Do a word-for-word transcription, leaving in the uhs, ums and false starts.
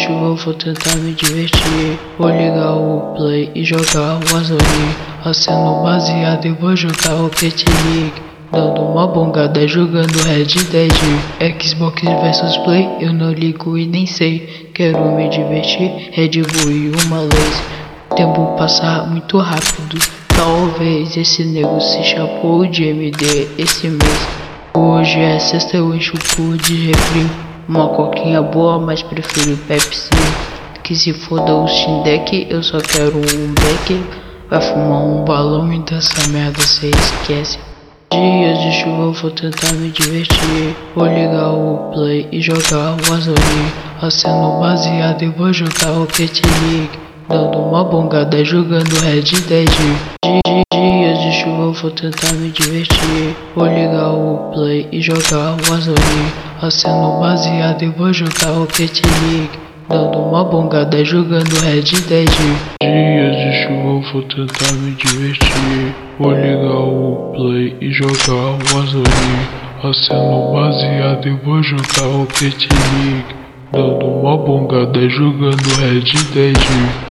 chuva eu vou tentar me divertir. Vou ligar o play e jogar o Warzone. Acendo baseado e vou jogar Rocket League. Dando uma bongada jogando Red Dead. Xbox versus Play, eu não ligo e nem sei. Quero me divertir, Red Bull e uma laser. Tempo passar muito rápido. Talvez esse nego se chapou de M D esse mês. Hoje é sexta, eu encho o cu de refri. Uma coquinha boa, mas prefiro Pepsi. Que se foda o Steam Deck, eu só quero um beck. Vai fumar um balão e dessa merda cê esquece. Dias de chuva eu vou tentar me divertir. Vou ligar o play e jogar o Warzone. Acendo baseado e vou jogar Rocket League. Dando uma bongada jogando Red Dead. Dias de chuva eu vou tentar me divertir. Vou ligar o play e jogar o Warzone. Acendo baseado e vou jogar Rocket League. Dando uma bongada jogando Red Dead. Dias de chuva eu vou tentar me divertir. Vou ligar o play e jogar o Warzone. Acendo baseado e vou jogar Rocket League. Dando uma bongada jogando Red Dead.